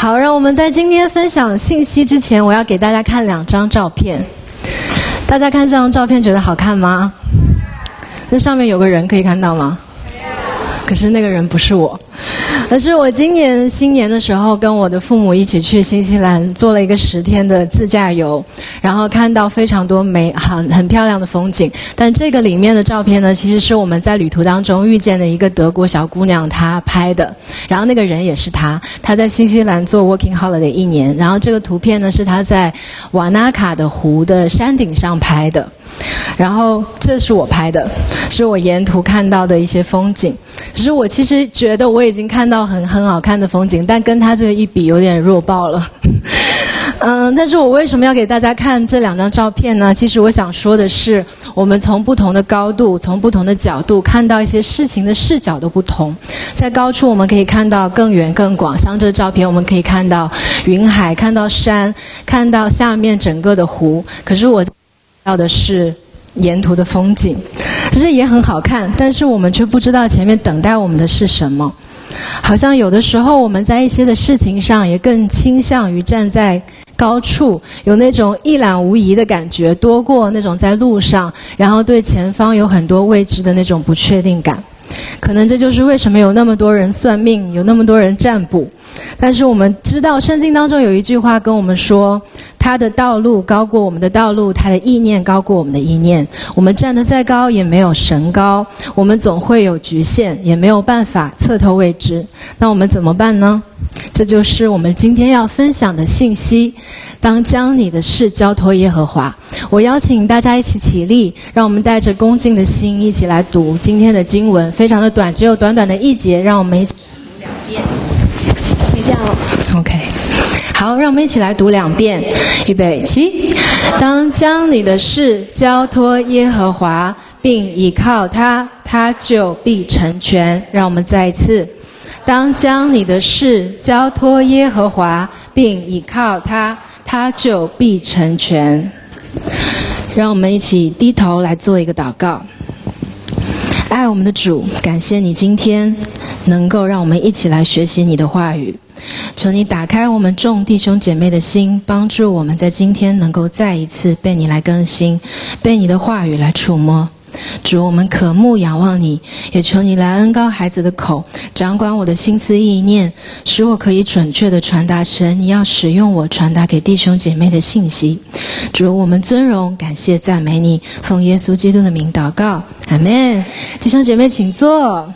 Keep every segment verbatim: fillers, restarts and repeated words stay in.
好，让我们在今天分享信息之前，我要给大家看两张照片。大家看这张照片觉得好看吗？那上面有个人可以看到吗？可是那个人不是我，而是我今年新年的时候跟我的父母一起去新西兰做了一个十天的自驾游，然后看到非常多美很很漂亮的风景。但这个里面的照片呢，其实是我们在旅途当中遇见的一个德国小姑娘她拍的，然后那个人也是她，她在新西兰做 working holiday 一年，然后这个图片呢是她在瓦纳卡的湖的山顶上拍的。然后这是我拍的，是我沿途看到的一些风景。只是我其实觉得我已经看到很很好看的风景，但跟他这个一比有点弱爆了。嗯，但是我为什么要给大家看这两张照片呢？其实我想说的是，我们从不同的高度，从不同的角度看到一些事情的视角都不同。在高处我们可以看到更远更广，像这照片我们可以看到云海，看到山，看到下面整个的湖。可是我要的是沿途的风景，其实也很好看，但是我们却不知道前面等待我们的是什么。好像有的时候我们在一些的事情上也更倾向于站在高处，有那种一览无遗的感觉，多过那种在路上，然后对前方有很多未知的那种不确定感。可能这就是为什么有那么多人算命，有那么多人占卜。但是我们知道圣经当中有一句话跟我们说，他的道路高过我们的道路，他的意念高过我们的意念。我们站得再高也没有神高，我们总会有局限，也没有办法测透未知。那我们怎么办呢？这就是我们今天要分享的信息，当将你的事交托耶和华。我邀请大家一起起立，让我们带着恭敬的心一起来读今天的经文，非常的短，只有短短的一节，让我们一起读两遍。可以这样哦 OK， 好，让我们一起来读两遍。预备起。当将你的事交托耶和华，并倚靠他，他就必成全。让我们再一次。当将你的事交托耶和华，并倚靠他，他就必成全。让我们一起低头来做一个祷告。爱我们的主，感谢你今天能够让我们一起来学习你的话语。求你打开我们众弟兄姐妹的心，帮助我们在今天能够再一次被你来更新，被你的话语来触摸。主，我们渴慕仰望你，也求你来恩膏孩子的口，掌管我的心思意念，使我可以准确地传达神你要使用我传达给弟兄姐妹的信息。主，我们尊荣感谢赞美你，奉耶稣基督的名祷告，阿们。弟兄姐妹请坐。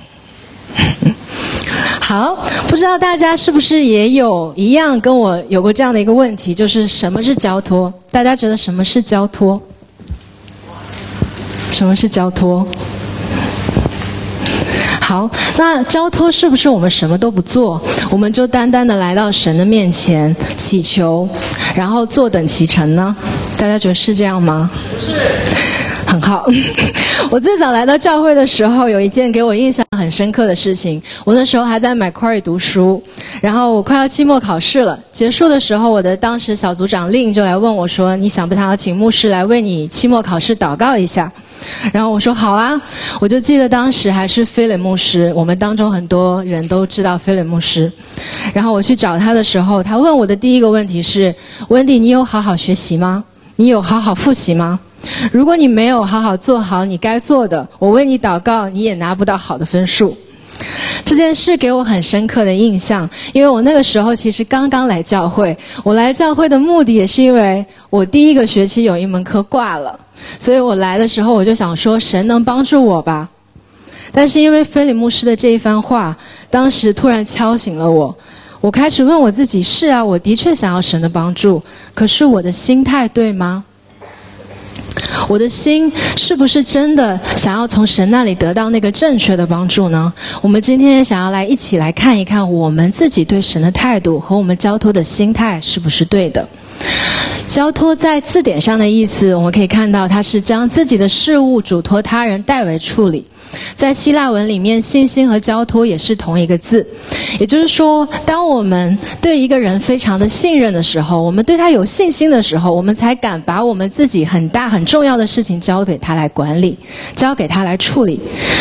好，不知道大家是不是也有一样跟我有过这样的一个问题，就是什么是交托？大家觉得什么是交托？什么是交托？好，那交托是不是我们什么都不做，我们就单单的来到神的面前祈求，然后坐等其成呢？大家觉得是这样吗？是。很好。我最早来到教会的时候，有一件给我印象很深刻的事情。我那时候还在 Macquarie 读书，然后我快要期末考试了，结束的时候，我的当时小组长令就来问我说，你想不想要请牧师来为你期末考试祷告一下？然后我说好啊。我就记得当时还是菲磊牧师，我们当中很多人都知道菲磊牧师。然后我去找他的时候，他问我的第一个问题是，温迪，你有好好学习吗？你有好好复习吗？如果你没有好好做好你该做的，我为你祷告，你也拿不到好的分数。这件事给我很深刻的印象，因为我那个时候其实刚刚来教会，我来教会的目的也是因为我第一个学期有一门课挂了，所以我来的时候我就想说，神能帮助我吧。但是因为菲理牧师的这一番话，当时突然敲醒了我，我开始问我自己，是啊，我的确想要神的帮助，可是我的心态对吗？我的心是不是真的想要从神那里得到那个正确的帮助呢？我们今天也想要来一起来看一看我们自己对神的态度和我们交托的心态是不是对的。交托在字典上的意思，我们可以看到它是将自己的事物嘱托他人代为处理。在希腊文里面，信心和交托也是同一个字，也就是说，当我们对一个人非常的信任的时候，我们对他有信心的时候，我们才敢把我们自己很大很重要的事情交给他来管理，交给他来处理。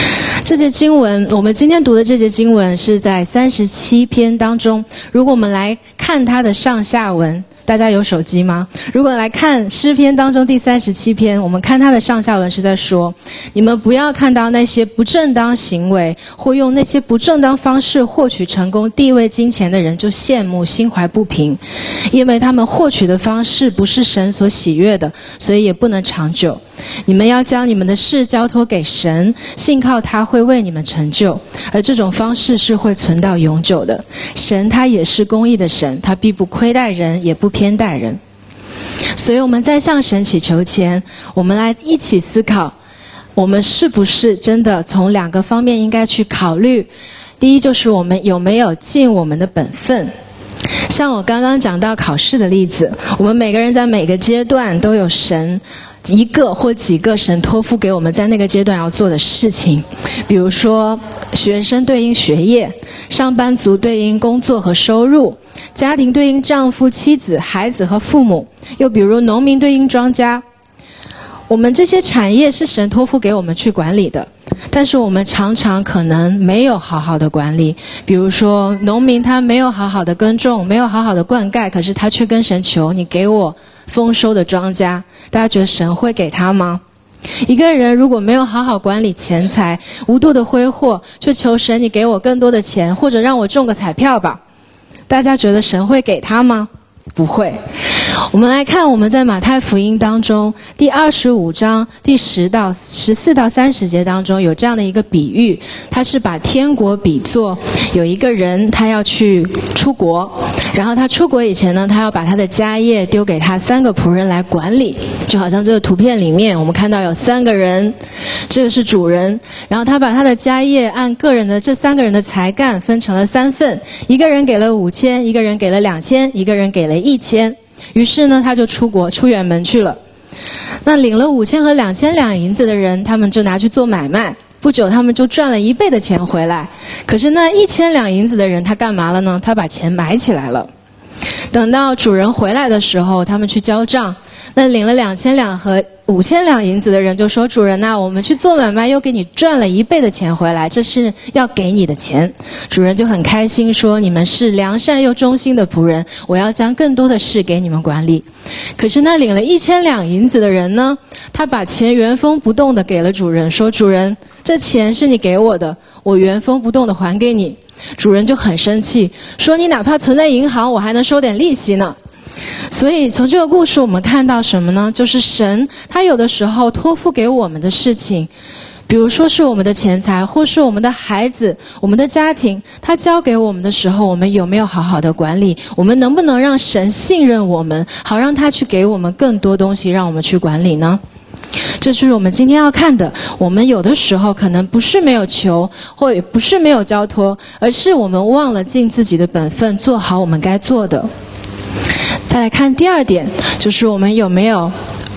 这节经文，我们今天读的这节经文是在三十七篇当中。如果我们来看它的上下文，大家有手机吗？如果来看诗篇当中第三十七篇，我们看它的上下文是在说，你们不要看到那些不正当行为或用那些不正当方式获取成功、地位、金钱的人就羡慕、心怀不平，因为他们获取的方式不是神所喜悦的，所以也不能长久。你们要将你们的事交托给神，信靠他会为你们成就，而这种方式是会存到永久的。神他也是公义的神，他必不亏待人，也不偏待人。所以我们在向神祈求前，我们来一起思考，我们是不是真的从两个方面应该去考虑。第一，就是我们有没有尽我们的本分。像我刚刚讲到考试的例子，我们每个人在每个阶段都有神一个或几个神托付给我们在那个阶段要做的事情。比如说学生对应学业，上班族对应工作和收入，家庭对应丈夫、妻子、孩子和父母，又比如农民对应庄稼。我们这些产业是神托付给我们去管理的，但是我们常常可能没有好好的管理。比如说农民他没有好好的耕种，没有好好的灌溉，可是他却跟神求，你给我丰收的庄稼。大家觉得神会给他吗？一个人如果没有好好管理钱财，无度的挥霍，却求神你给我更多的钱，或者让我中个彩票吧，大家觉得神会给他吗？不会。我们来看我们在马太福音当中第二十五章第十到十四到三十节当中有这样的一个比喻，他是把天国比作有一个人他要去出国，然后他出国以前呢，他要把他的家业丢给他三个仆人来管理。就好像这个图片里面我们看到有三个人，这个是主人，然后他把他的家业按个人的这三个人的才干分成了三份，一个人给了五千，一个人给了两千，一个人给了一千。于是呢，他就出国出远门去了。那领了五千和两千两银子的人，他们就拿去做买卖，不久他们就赚了一倍的钱回来。可是那一千两银子的人他干嘛了呢？他把钱埋起来了。等到主人回来的时候，他们去交账，那领了两千两和五千两银子的人就说，主人啊，我们去做买卖又给你赚了一倍的钱回来，这是要给你的钱。主人就很开心说，你们是良善又忠心的仆人，我要将更多的事给你们管理。可是那领了一千两银子的人呢，他把钱原封不动的给了主人，说，主人，这钱是你给我的，我原封不动的还给你。主人就很生气，说，你哪怕存在银行，我还能收点利息呢。所以从这个故事我们看到什么呢？就是神他有的时候托付给我们的事情，比如说是我们的钱财，或是我们的孩子、我们的家庭，他交给我们的时候，我们有没有好好的管理？我们能不能让神信任我们，好让他去给我们更多东西让我们去管理呢？这是我们今天要看的。我们有的时候可能不是没有求，或也不是没有交托，而是我们忘了尽自己的本分，做好我们该做的。再来看第二点，就是我们有没有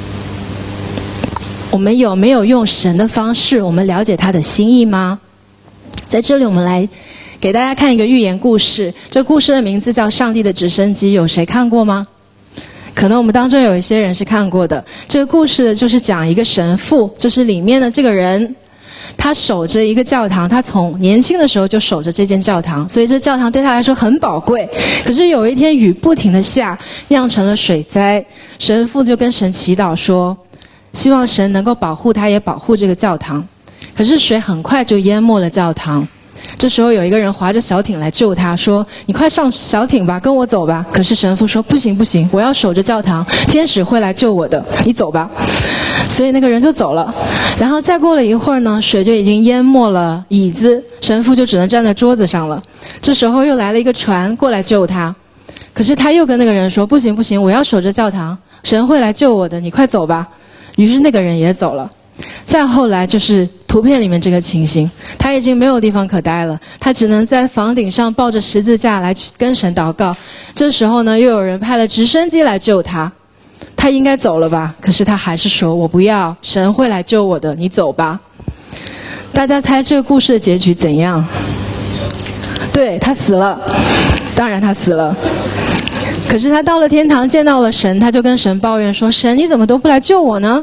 我们有没有用神的方式，我们了解他的心意吗？在这里我们来给大家看一个寓言故事，这故事的名字叫《上帝的直升机》，有谁看过吗？可能我们当中有一些人是看过的。这个故事就是讲一个神父，就是里面的这个人，他守着一个教堂，他从年轻的时候就守着这间教堂，所以这教堂对他来说很宝贵。可是有一天雨不停地下，酿成了水灾，神父就跟神祈祷说，希望神能够保护他，也保护这个教堂。可是水很快就淹没了教堂。这时候有一个人划着小艇来救他，说，你快上小艇吧，跟我走吧。可是神父说，不行不行，我要守着教堂，天使会来救我的，你走吧。所以那个人就走了。然后再过了一会儿呢，水就已经淹没了椅子，神父就只能站在桌子上了。这时候又来了一个船过来救他，可是他又跟那个人说，不行不行，我要守着教堂，神会来救我的，你快走吧。于是那个人也走了。再后来就是图片里面这个情形，他已经没有地方可待了，他只能在房顶上抱着十字架来跟神祷告。这时候呢，又有人派了直升机来救他，他应该走了吧，可是他还是说，我不要，神会来救我的，你走吧。大家猜这个故事的结局怎样？对，他死了，当然他死了。可是他到了天堂见到了神，他就跟神抱怨说，神你怎么都不来救我呢？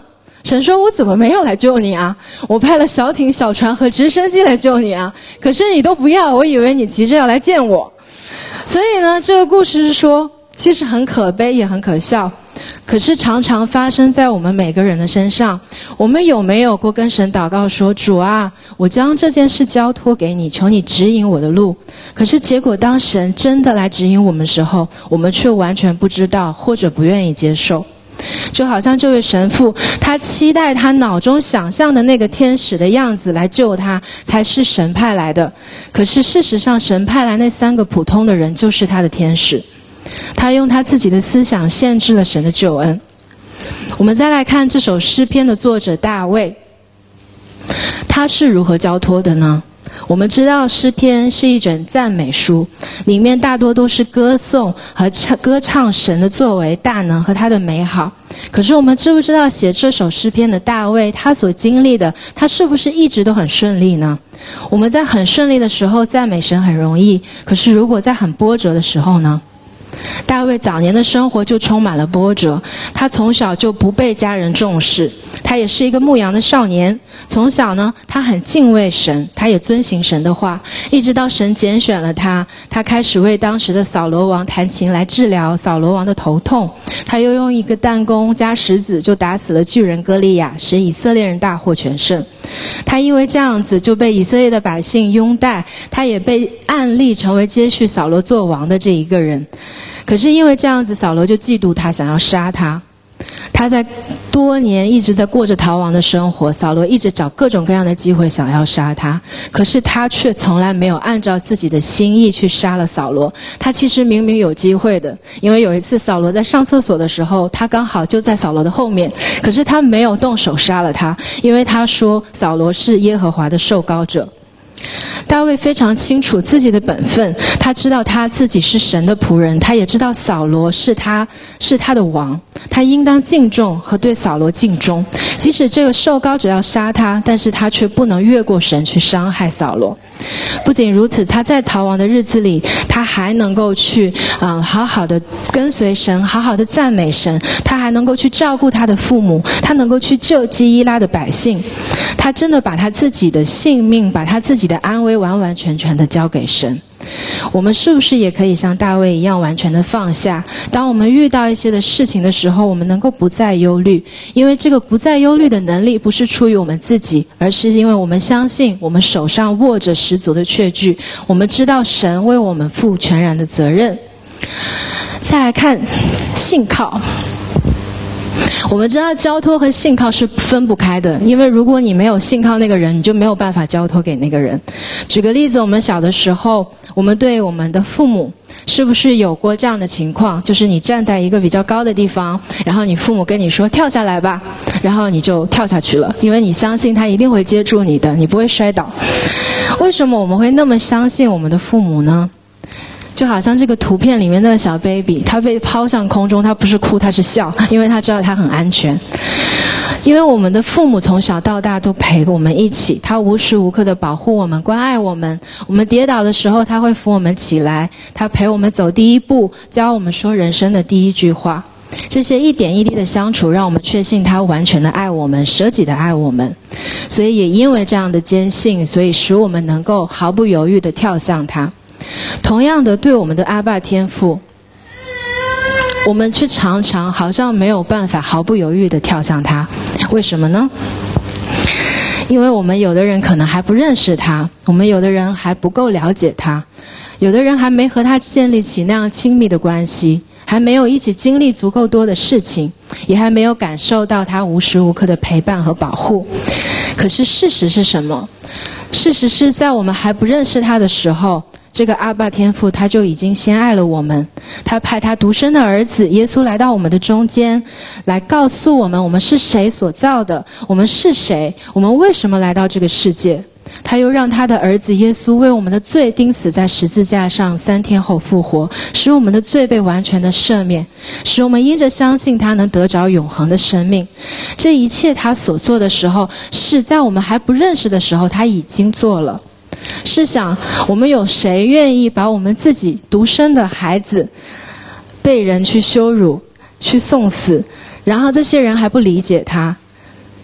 神说我怎么没有来救你啊？我派了小艇、小船和直升机来救你啊，可是你都不要，我以为你急着要来见我。所以呢，这个故事是说，其实很可悲也很可笑，可是常常发生在我们每个人的身上。我们有没有过跟神祷告说，主啊，我将这件事交托给你，求你指引我的路。可是结果当神真的来指引我们的时候，我们却完全不知道或者不愿意接受。就好像这位神父，他期待他脑中想象的那个天使的样子来救他，才是神派来的。可是事实上，神派来那三个普通的人就是他的天使。他用他自己的思想限制了神的救恩。我们再来看这首诗篇的作者大卫，他是如何交托的呢？我们知道诗篇是一卷赞美书，里面大多都是歌颂和唱歌唱神的作为大能和他的美好。可是我们知不知道写这首诗篇的大卫，他所经历的，他是不是一直都很顺利呢？我们在很顺利的时候赞美神很容易，可是如果在很波折的时候呢？大卫早年的生活就充满了波折，他从小就不被家人重视，他也是一个牧羊的少年。从小呢，他很敬畏神，他也遵行神的话，一直到神拣选了他，他开始为当时的扫罗王弹琴来治疗扫罗王的头痛。他又用一个弹弓加石子就打死了巨人歌利亚，使以色列人大获全胜。他因为这样子就被以色列的百姓拥戴，他也被按立成为接续扫罗做王的这一个人。可是因为这样子，扫罗就嫉妒他，想要杀他。他在多年一直在过着逃亡的生活，扫罗一直找各种各样的机会想要杀他，可是他却从来没有按照自己的心意去杀了扫罗。他其实明明有机会的，因为有一次扫罗在上厕所的时候，他刚好就在扫罗的后面，可是他没有动手杀了他，因为他说扫罗是耶和华的受膏者。大卫非常清楚自己的本分，他知道他自己是神的仆人，他也知道扫罗是他是他的王，他应当敬重和对扫罗尽忠。即使这个受膏者要杀他，但是他却不能越过神去伤害扫罗。不仅如此，他在逃亡的日子里，他还能够去嗯、呃、好好的跟随神，好好的赞美神，他还能够去照顾他的父母，他能够去救基伊拉的百姓。他真的把他自己的性命，把他自己的安危完完全全的交给神。我们是不是也可以像大卫一样完全的放下？当我们遇到一些的事情的时候，我们能够不再忧虑，因为这个不再忧虑的能力不是出于我们自己，而是因为我们相信我们手上握着十足的确据，我们知道神为我们负全然的责任。再来看信靠。我们知道交托和信靠是分不开的，因为如果你没有信靠那个人，你就没有办法交托给那个人。举个例子，我们小的时候，我们对我们的父母是不是有过这样的情况，就是你站在一个比较高的地方，然后你父母跟你说跳下来吧，然后你就跳下去了，因为你相信他一定会接住你的，你不会摔倒。为什么我们会那么相信我们的父母呢？就好像这个图片里面那个小 baby， 他被抛向空中，他不是哭，他是笑，因为他知道他很安全。因为我们的父母从小到大都陪我们一起，他无时无刻的保护我们，关爱我们。我们跌倒的时候，他会扶我们起来，他陪我们走第一步，教我们说人生的第一句话。这些一点一滴的相处，让我们确信他完全的爱我们，舍己的爱我们。所以也因为这样的坚信，所以使我们能够毫不犹豫的跳向他。同样的，对我们的阿爸天父，我们却常常好像没有办法毫不犹豫地跳向他。为什么呢？因为我们有的人可能还不认识他，我们有的人还不够了解他，有的人还没和他建立起那样亲密的关系，还没有一起经历足够多的事情，也还没有感受到他无时无刻的陪伴和保护。可是事实是什么？事实是在我们还不认识他的时候，这个阿爸天父他就已经先爱了我们，他派他独生的儿子耶稣来到我们的中间，来告诉我们我们是谁所造的，我们是谁，我们为什么来到这个世界。他又让他的儿子耶稣为我们的罪钉死在十字架上，三天后复活，使我们的罪被完全的赦免，使我们因着相信他能得着永恒的生命。这一切他所做的时候，是在我们还不认识的时候他已经做了。试想，我们有谁愿意把我们自己独生的孩子被人去羞辱，去送死，然后这些人还不理解他，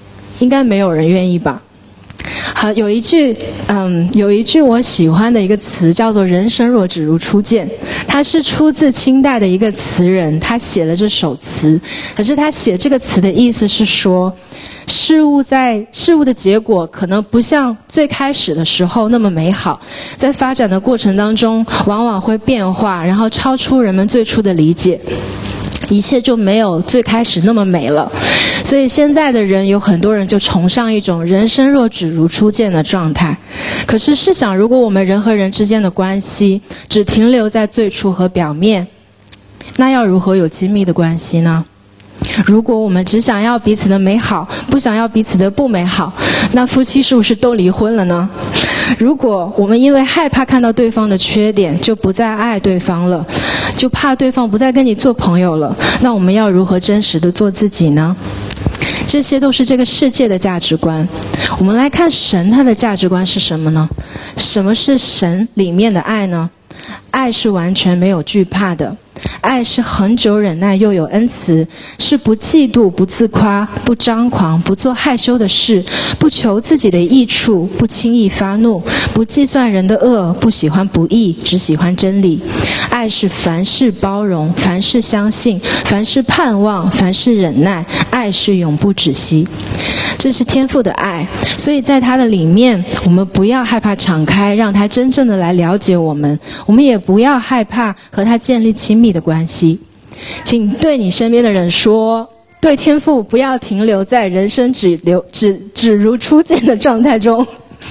应该没有人愿意吧。好，有一句，嗯，有一句我喜欢的一个词叫做"人生若只如初见"，它是出自清代的一个词人，他写了这首词。可是他写这个词的意思是说，事物在事物的结果可能不像最开始的时候那么美好，在发展的过程当中，往往会变化，然后超出人们最初的理解。一切就没有最开始那么美了，所以现在的人有很多人就崇尚一种人生若只如初见的状态。可是试想，如果我们人和人之间的关系只停留在最初和表面，那要如何有亲密的关系呢？如果我们只想要彼此的美好，不想要彼此的不美好，那夫妻是不是都离婚了呢？如果我们因为害怕看到对方的缺点，就不再爱对方了，就怕对方不再跟你做朋友了，那我们要如何真实的做自己呢？这些都是这个世界的价值观。我们来看神他的价值观是什么呢？什么是神里面的爱呢？爱是完全没有惧怕的，爱是恒久忍耐又有恩慈，是不嫉妒不自夸不张狂不做害羞的事，不求自己的益处，不轻易发怒，不计算人的恶，不喜欢不义，只喜欢真理。爱是凡事包容，凡事相信，凡事盼望，凡事忍耐，爱是永不止息。这是天父的爱，所以在他的里面，我们不要害怕敞开，让他真正的来了解我们，我们也不要害怕和他建立亲密的关系。请对你身边的人说，对天父不要停留在人生只留只只如初见的状态中。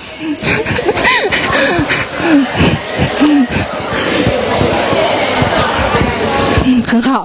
很好。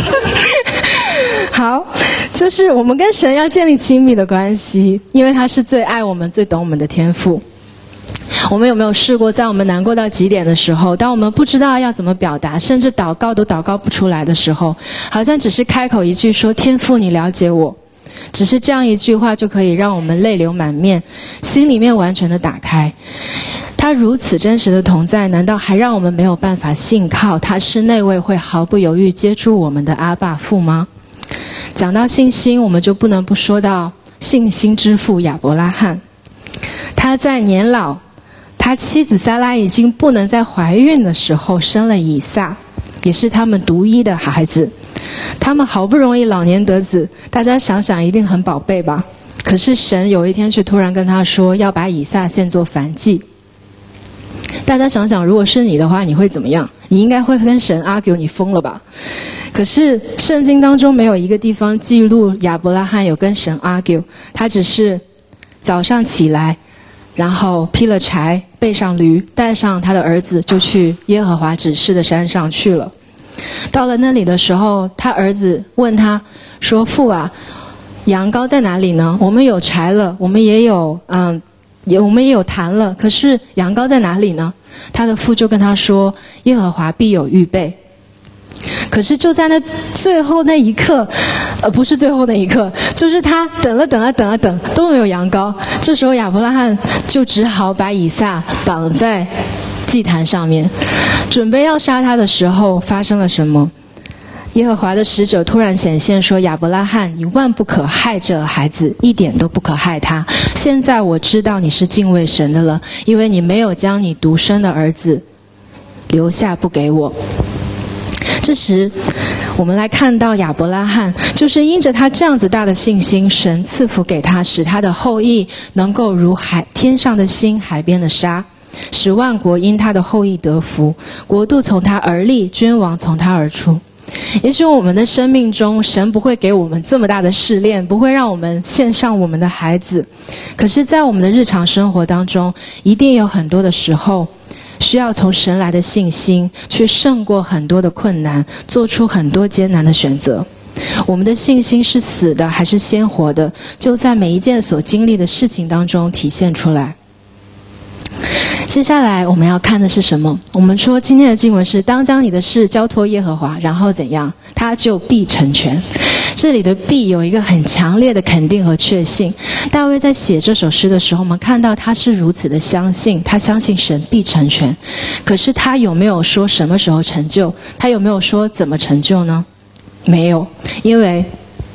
好，就是我们跟神要建立亲密的关系，因为他是最爱我们最懂我们的天父。我们有没有试过，在我们难过到极点的时候，当我们不知道要怎么表达，甚至祷告都祷告不出来的时候，好像只是开口一句说天父你了解我，只是这样一句话就可以让我们泪流满面，心里面完全的打开。他如此真实的同在，难道还让我们没有办法信靠他是那位会毫不犹豫接住我们的阿爸父吗？讲到信心，我们就不能不说到信心之父亚伯拉罕。他在年老，他妻子撒拉已经不能再怀孕的时候，生了以撒，也是他们独一的孩子。他们好不容易老年得子，大家想想一定很宝贝吧。可是神有一天却突然跟他说，要把以撒献作燔祭。大家想想，如果是你的话，你会怎么样？你应该会跟神 argue 你疯了吧。可是圣经当中没有一个地方记录亚伯拉罕有跟神 argue， 他只是早上起来，然后劈了柴，背上驴，带上他的儿子，就去耶和华指示的山上去了。到了那里的时候，他儿子问他说，父啊，羊羔在哪里呢？我们有柴了，我们也有嗯也我们也有坛了，可是羊羔在哪里呢？他的父就跟他说，耶和华必有预备。可是就在那最后那一刻，呃，不是最后那一刻，就是他等了等啊等啊等，都没有羊羔。这时候亚伯拉罕就只好把以撒绑在祭坛上面，准备要杀他的时候，发生了什么？耶和华的使者突然显现说，亚伯拉罕，你万不可害这孩子，一点都不可害他。现在我知道你是敬畏神的了，因为你没有将你独生的儿子留下不给我。这时我们来看到亚伯拉罕，就是因着他这样子大的信心，神赐福给他，使他的后裔能够如海天上的星，海边的沙，使万国因他的后裔得福，国度从他而立，君王从他而出。也许我们的生命中，神不会给我们这么大的试炼，不会让我们献上我们的孩子，可是在我们的日常生活当中，一定有很多的时候需要从神来的信心去胜过很多的困难，做出很多艰难的选择。我们的信心是死的还是鲜活的，就在每一件所经历的事情当中体现出来。接下来我们要看的是什么？我们说今天的经文是，当将你的事交托耶和华，然后怎样？他就必成全。这里的必有一个很强烈的肯定和确信。大卫在写这首诗的时候，我们看到他是如此的相信，他相信神必成全。可是他有没有说什么时候成就？他有没有说怎么成就呢？没有，因为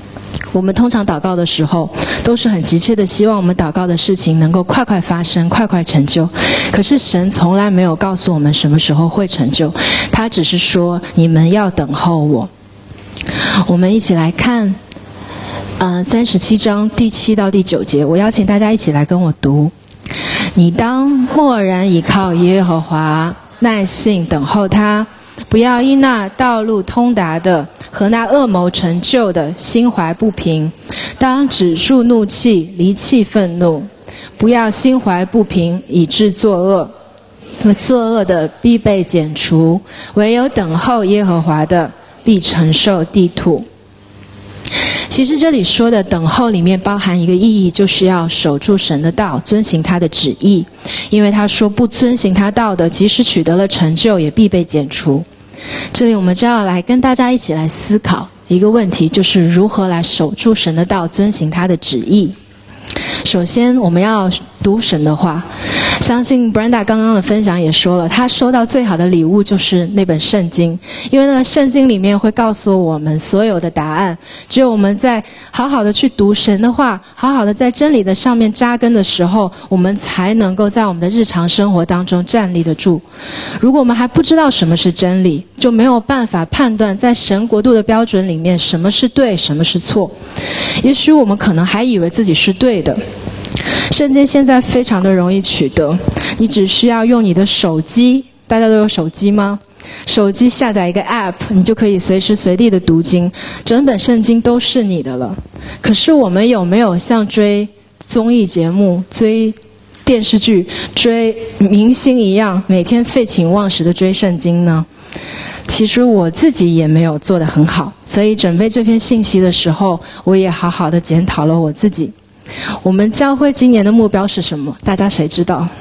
我们通常祷告的时候，都是很急切的希望我们祷告的事情能够快快发生，快快成就。可是神从来没有告诉我们什么时候会成就，他只是说你们要等候我。我们一起来看呃，三十七章第七到第九节，我邀请大家一起来跟我读。你当默然倚靠耶和华，耐性等候他，不要因那道路通达的和那恶谋成就的心怀不平，当止住怒气，离弃愤怒，不要心怀不平以致作恶，因为作恶的必被剪除，唯有等候耶和华的必承受地土。其实这里说的等候里面包含一个意义，就是要守住神的道，遵行他的旨意。因为他说不遵行他道的，即使取得了成就，也必被剪除。这里我们就要来跟大家一起来思考一个问题，就是如何来守住神的道，遵行他的旨意。首先我们要读神的话，相信 Brenda 刚刚的分享也说了，她收到最好的礼物就是那本圣经，因为那个圣经里面会告诉我们所有的答案。只有我们在好好的去读神的话，好好的在真理的上面扎根的时候，我们才能够在我们的日常生活当中站立得住。如果我们还不知道什么是真理，就没有办法判断在神国度的标准里面什么是对，什么是错。也许我们可能还以为自己是对的。圣经现在非常的容易取得，你只需要用你的手机，大家都有手机吗？手机下载一个 app， 你就可以随时随地的读经，整本圣经都是你的了。可是我们有没有像追综艺节目、追电视剧、追明星一样，每天废寝忘食的追圣经呢？其实我自己也没有做得很好，所以准备这篇信息的时候，我也好好的检讨了我自己。我们教会今年的目标是什么？大家谁知道？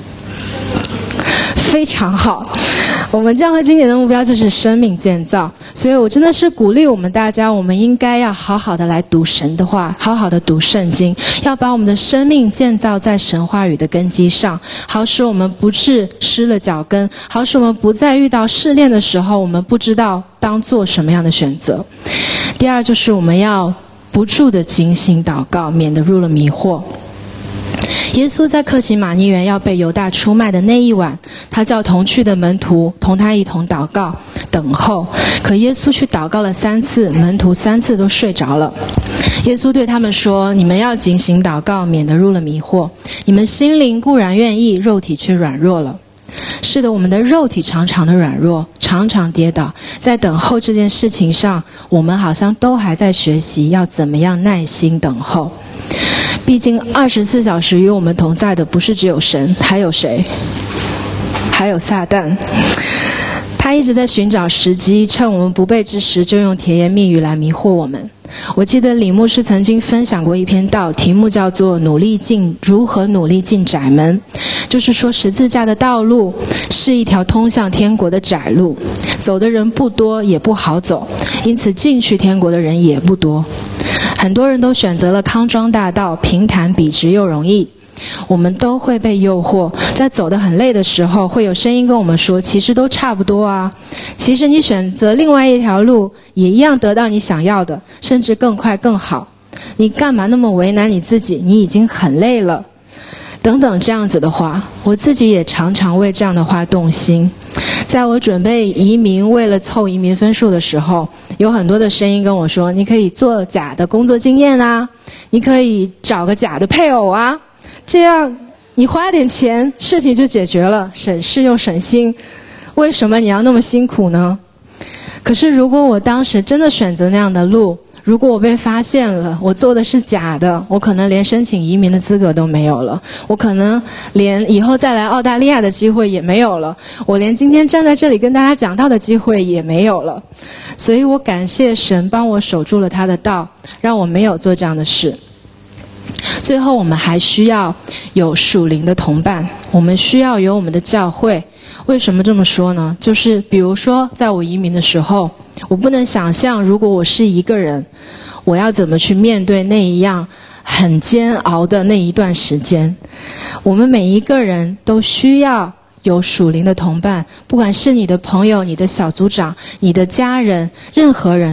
非常好，我们教会今年的目标就是生命建造，所以我真的是鼓励我们大家，我们应该要好好的来读神的话，好好的读圣经，要把我们的生命建造在神话语的根基上，好使我们不致失了脚跟，好使我们不再遇到试炼的时候，我们不知道当做什么样的选择。第二就是我们要不住的警醒祷告，免得入了迷惑。耶稣在客西马尼园要被犹大出卖的那一晚，他叫同去的门徒同他一同祷告等候。可耶稣去祷告了三次，门徒三次都睡着了。耶稣对他们说，你们要警醒祷告，免得入了迷惑。你们心灵固然愿意，肉体却软弱了。是的，我们的肉体常常的软弱，常常跌倒。在等候这件事情上，我们好像都还在学习要怎么样耐心等候。毕竟二十四小时与我们同在的不是只有神，还有谁？还有撒旦。他一直在寻找时机，趁我们不备之时，就用甜言蜜语来迷惑我们。我记得李牧师曾经分享过一篇道，题目叫做努力进如何努力进窄门，就是说十字架的道路是一条通向天国的窄路，走的人不多也不好走，因此进去天国的人也不多。很多人都选择了康庄大道，平坦笔直又容易。我们都会被诱惑，在走得很累的时候，会有声音跟我们说，其实都差不多啊，其实你选择另外一条路也一样得到你想要的，甚至更快更好，你干嘛那么为难你自己，你已经很累了等等这样子的话。我自己也常常为这样的话动心。在我准备移民，为了凑移民分数的时候，有很多的声音跟我说，你可以做假的工作经验啊，你可以找个假的配偶啊，这样你花点钱事情就解决了，省事又省心，为什么你要那么辛苦呢？可是如果我当时真的选择那样的路，如果我被发现了我做的是假的，我可能连申请移民的资格都没有了，我可能连以后再来澳大利亚的机会也没有了，我连今天站在这里跟大家讲道的机会也没有了。所以我感谢神帮我守住了他的道，让我没有做这样的事。最后我们还需要有属灵的同伴，我们需要有我们的教会。为什么这么说呢？就是比如说在我移民的时候，我不能想象如果我是一个人，我要怎么去面对那一样很煎熬的那一段时间。我们每一个人都需要有属灵的同伴，不管是你的朋友、你的小组长、你的家人，任何人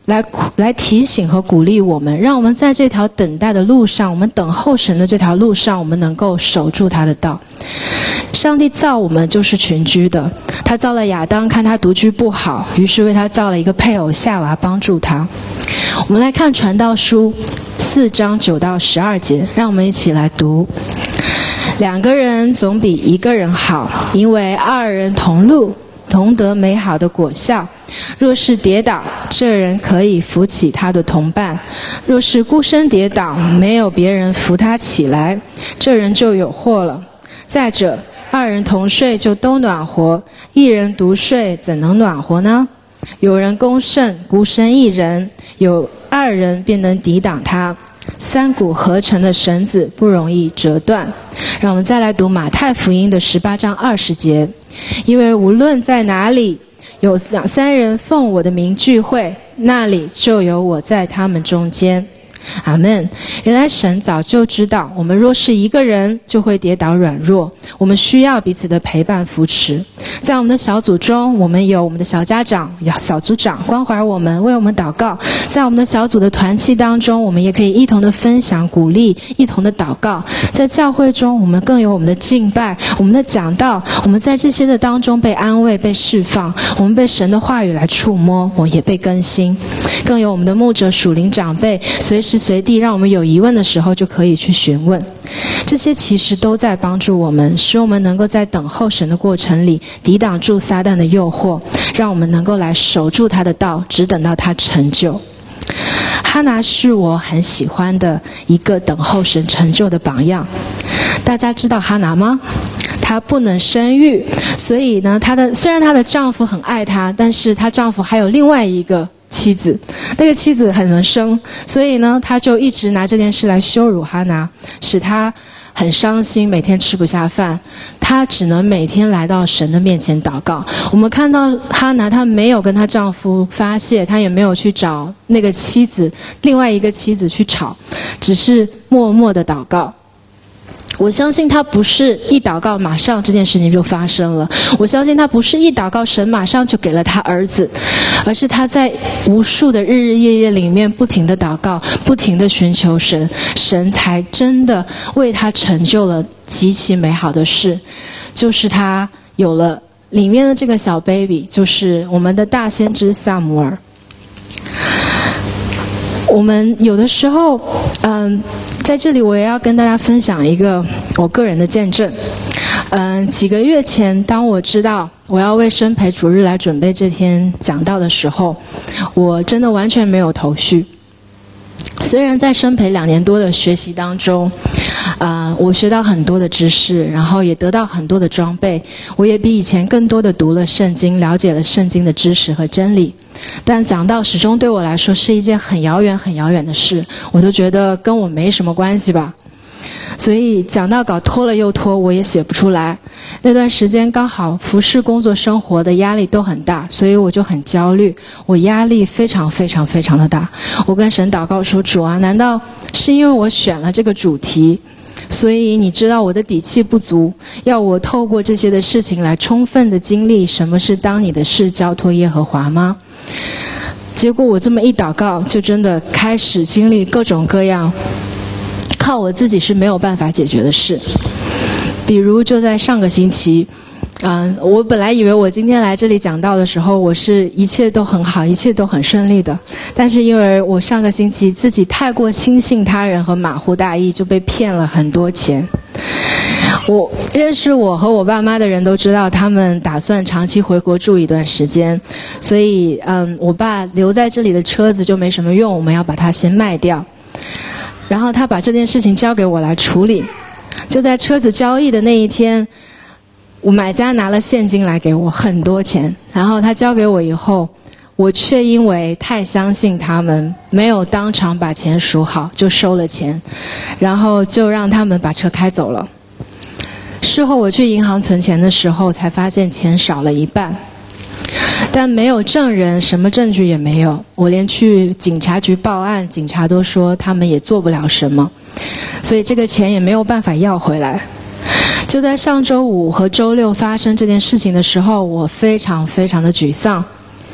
来来提醒和鼓励我们，让我们在这条等待的路上，我们等候神的这条路上，我们能够守住他的道。上帝造我们就是群居的，他造了亚当，看他独居不好，于是为他造了一个配偶夏娃帮助他。我们来看传道书四章九到十二节，让我们一起来读。两个人总比一个人好，因为二人同路，同得美好的果效。若是跌倒，这人可以扶起他的同伴；若是孤身跌倒，没有别人扶他起来，这人就有祸了。再者，二人同睡就都暖和，一人独睡怎能暖和呢？有人攻胜，孤身一人，有二人便能抵挡他。三股合成的绳子不容易折断。让我们再来读马太福音的十八章二十节，因为无论在哪里有两三人奉我的名聚会，那里就有我在他们中间。阿们。原来神早就知道，我们若是一个人就会跌倒软弱，我们需要彼此的陪伴扶持。在我们的小组中，我们有我们的小家长、小组长关怀我们，为我们祷告。在我们的小组的团契当中，我们也可以一同的分享鼓励，一同的祷告。在教会中，我们更有我们的敬拜，我们的讲道，我们在这些的当中被安慰，被释放，我们被神的话语来触摸，我们也被更新。更有我们的牧者属灵长辈，随时随地让我们有疑问的时候就可以去询问。这些其实都在帮助我们，使我们能够在等候神的过程里抵挡住撒旦的诱惑，让我们能够来守住他的道，只等到他成就。哈拿是我很喜欢的一个等候神成就的榜样。大家知道哈拿吗？她不能生育，所以呢，她的虽然她的丈夫很爱她，但是她丈夫还有另外一个妻子，那个妻子很能生，所以呢，她就一直拿这件事来羞辱哈拿，使她很伤心，每天吃不下饭。她只能每天来到神的面前祷告。我们看到哈拿，她没有跟她丈夫发泄，她也没有去找那个妻子，另外一个妻子去吵，只是默默的祷告。我相信他不是一祷告马上这件事情就发生了，我相信他不是一祷告神马上就给了他儿子，而是他在无数的日日夜夜里面不停的祷告，不停的寻求神，神才真的为他成就了极其美好的事，就是他有了里面的这个小 baby， 就是我们的大先知撒母耳。我们有的时候嗯，在这里我也要跟大家分享一个我个人的见证。嗯，几个月前当我知道我要为生培主日来准备这天讲道的时候，我真的完全没有头绪。虽然在生培两年多的学习当中呃，我学到很多的知识，然后也得到很多的装备，我也比以前更多的读了圣经，了解了圣经的知识和真理，但讲道始终对我来说是一件很遥远很遥远的事，我就觉得跟我没什么关系吧。所以讲道稿拖了又拖，我也写不出来。那段时间刚好服侍工作生活的压力都很大，所以我就很焦虑，我压力非常非常非常的大。我跟神祷告说，主啊，难道是因为我选了这个主题，所以你知道我的底气不足，要我透过这些的事情来充分的经历什么是当你的事交托耶和华吗？结果我这么一祷告，就真的开始经历各种各样靠我自己是没有办法解决的事。比如就在上个星期嗯，我本来以为我今天来这里讲道的时候，我是一切都很好，一切都很顺利的，但是因为我上个星期自己太过轻信他人和马虎大意，就被骗了很多钱。我认识我和我爸妈的人都知道，他们打算长期回国住一段时间，所以嗯，我爸留在这里的车子就没什么用，我们要把它先卖掉。然后他把这件事情交给我来处理。就在车子交易的那一天，我买家拿了现金来给我很多钱，然后他交给我以后，我却因为太相信他们，没有当场把钱数好就收了钱，然后就让他们把车开走了。事后我去银行存钱的时候才发现钱少了一半，但没有证人，什么证据也没有，我连去警察局报案，警察都说他们也做不了什么，所以这个钱也没有办法要回来。就在上周五和周六发生这件事情的时候，我非常非常的沮丧，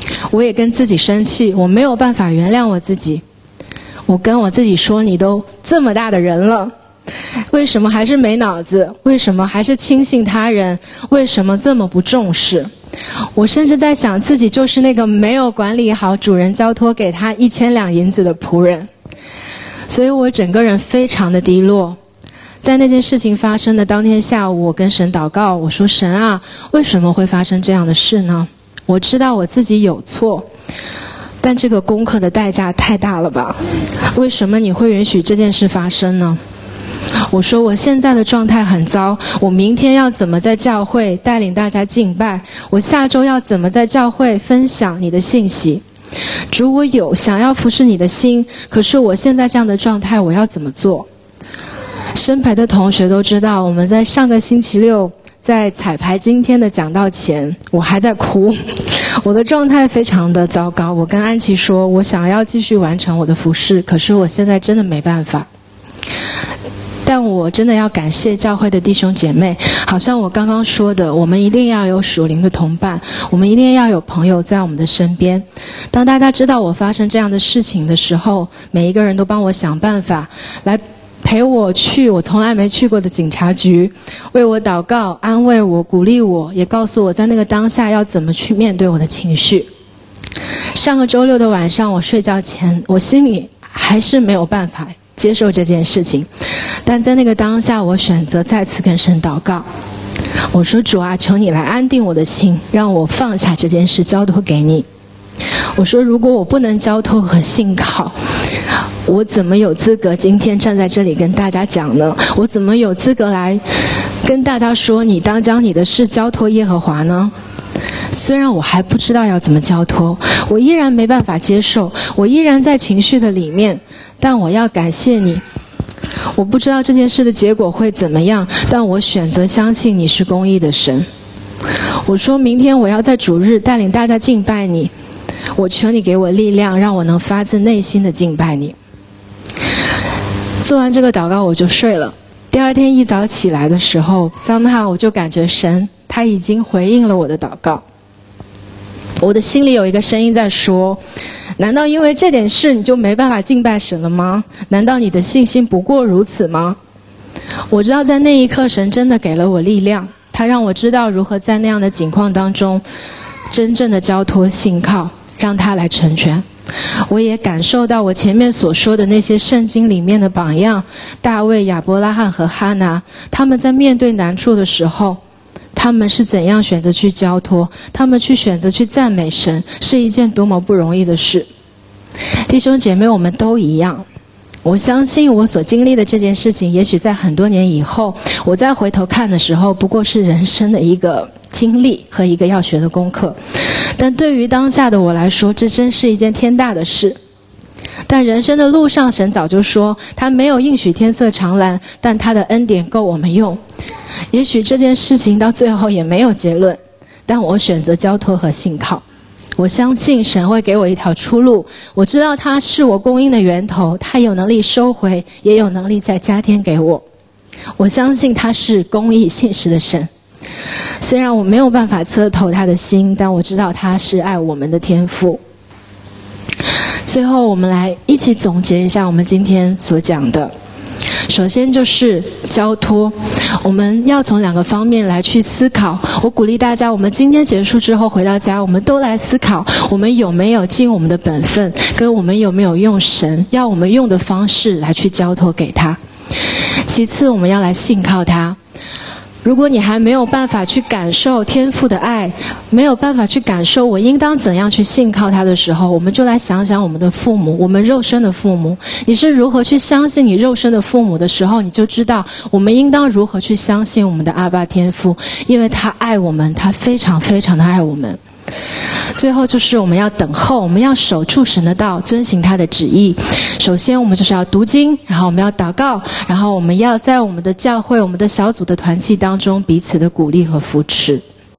我也跟自己生气，我没有办法原谅我自己。我跟我自己说，你都这么大的人了，为什么还是没脑子？为什么还是轻信他人？为什么这么不重视？我甚至在想，自己就是那个没有管理好主人交托给他一千两银子的仆人。所以我整个人非常的低落。在那件事情发生的当天下午，我跟神祷告，我说，神啊，为什么会发生这样的事呢？我知道我自己有错，但这个功课的代价太大了吧？为什么你会允许这件事发生呢？我说我现在的状态很糟，我明天要怎么在教会带领大家敬拜？我下周要怎么在教会分享你的信息？主，我有想要服侍你的心，可是我现在这样的状态，我要怎么做？生培的同学都知道，我们在上个星期六在彩排今天的讲道前，我还在哭，我的状态非常的糟糕。我跟安琪说，我想要继续完成我的服事，可是我现在真的没办法。但我真的要感谢教会的弟兄姐妹，好像我刚刚说的，我们一定要有属灵的同伴，我们一定要有朋友在我们的身边。当大家知道我发生这样的事情的时候，每一个人都帮我想办法来陪我去我从来没去过的警察局，为我祷告，安慰我，鼓励我，也告诉我在那个当下要怎么去面对我的情绪。上个周六的晚上，我睡觉前，我心里还是没有办法接受这件事情，但在那个当下，我选择再次跟神祷告。我说，主啊，求你来安定我的心，让我放下这件事，交托给你。我说，如果我不能交托和信靠，我怎么有资格今天站在这里跟大家讲呢？我怎么有资格来跟大家说，你当将你的事交托耶和华呢？虽然我还不知道要怎么交托，我依然没办法接受，我依然在情绪的里面，但我要感谢你。我不知道这件事的结果会怎么样，但我选择相信你是公义的神。我说，明天我要在主日带领大家敬拜你，我求你给我力量，让我能发自内心的敬拜你。做完这个祷告我就睡了。第二天一早起来的时候 somehow 我就感觉神他已经回应了我的祷告。我的心里有一个声音在说，难道因为这点事你就没办法敬拜神了吗？难道你的信心不过如此吗？我知道在那一刻神真的给了我力量，他让我知道如何在那样的境况当中真正的交托信靠，让他来成全。我也感受到我前面所说的那些圣经里面的榜样，大卫、亚伯拉罕和哈拿，他们在面对难处的时候，他们是怎样选择去交托，他们去选择去赞美神，是一件多么不容易的事。弟兄姐妹，我们都一样。我相信我所经历的这件事情，也许在很多年以后，我再回头看的时候，不过是人生的一个经历和一个要学的功课。但对于当下的我来说，这真是一件天大的事。但人生的路上，神早就说，他没有应许天色长蓝，但他的恩典够我们用。也许这件事情到最后也没有结论，但我选择交托和信靠。我相信神会给我一条出路，我知道他是我供应的源头，他有能力收回，也有能力再加添给我。我相信他是公义信实的神，虽然我没有办法测透他的心，但我知道他是爱我们的天父。最后我们来一起总结一下我们今天所讲的。首先就是交托，我们要从两个方面来去思考。我鼓励大家，我们今天结束之后回到家，我们都来思考，我们有没有尽我们的本分，跟我们有没有用神要我们用的方式来去交托给他。其次，我们要来信靠他。如果你还没有办法去感受天父的爱，没有办法去感受我应当怎样去信靠他的时候，我们就来想想我们的父母，我们肉身的父母。你是如何去相信你肉身的父母的时候，你就知道我们应当如何去相信我们的阿爸天父，因为他爱我们，他非常非常的爱我们。最后就是我们要等候，我们要守住神的道，遵行他的旨意。首先我们就是要读经，然后我们要祷告，然后我们要在我们的教会、我们的小组的团契当中彼此的鼓励和扶持。